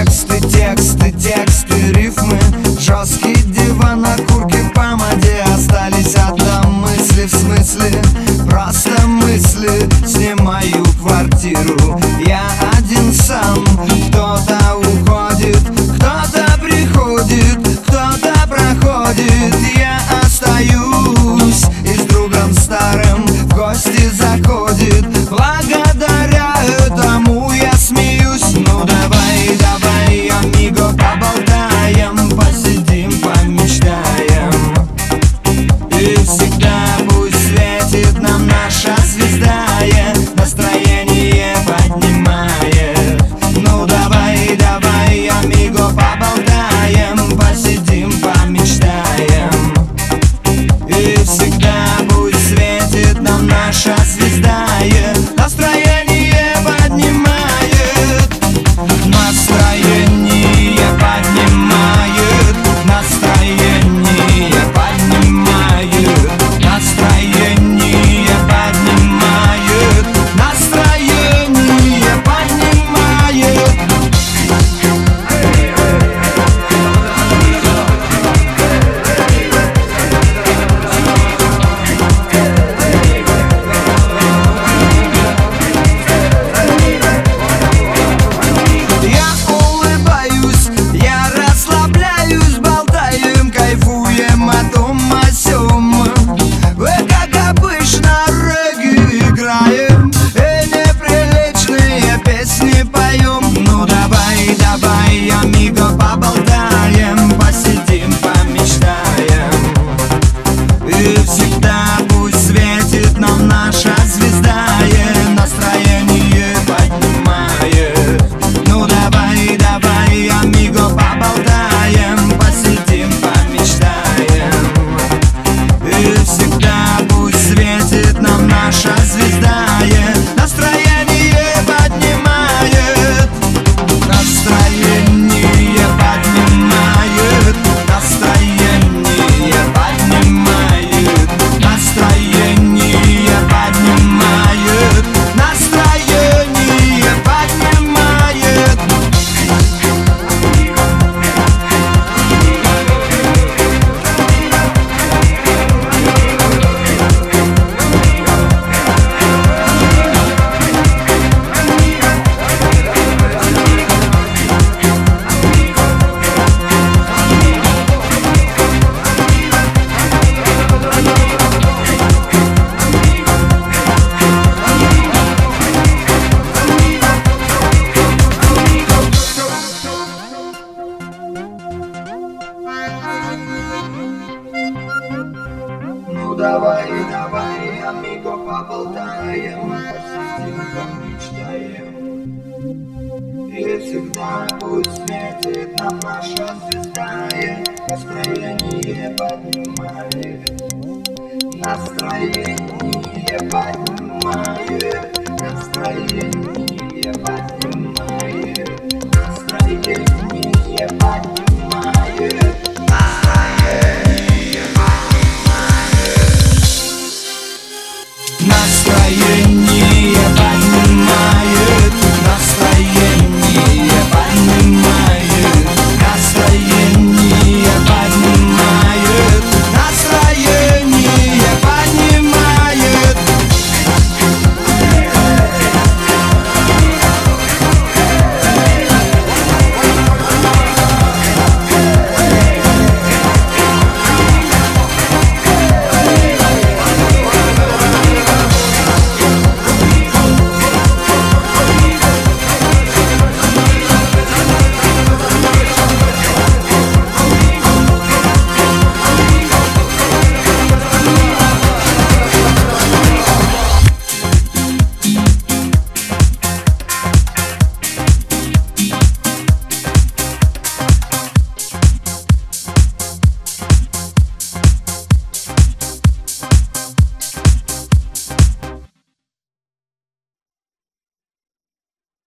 тексты, рифмы. Жесткий диван, окурки по моде. Остались одна мысли, в смысле просто мысли. Снимаю квартиру, я один сам. Кто-то уходит, кто-то приходит, кто-то проходит. Я остаюсь и с другом старым в гости заходит. Благодаря этому я смеюсь. Ну давай, давай, амиго, поболтаем, посидим, помечтаем. И всегда пусть светит нам наша звезда, настроение поднимает. Ну давай, давай, амиго, поболтаем, посидим, помечтаем. И всегда пусть светит нам наша звезда, настроение поднимает. Настроение поднимает. Настроение поднимает. Настроение поднимает. Настроение поднимает. Ну давай, давай, амиго, поболтаем, посидим, помечтаем. И всегда пусть светит нам наша звезда, настроение поднимает. Ну давай, давай, амиго, поболтаем, посидим, помечтаем. И всегда пусть светит нам наша звезда, настроение поднимает. Настроение поднимает. Настроение поднимает. Настроение поднимает. Настроение поднимает. Ну давай, давай, амиго, поболтаем, посидим, помечтаем. И всегда пусть светит нам наша звезда, настроение поднимает. Настроение поднимает. Настроение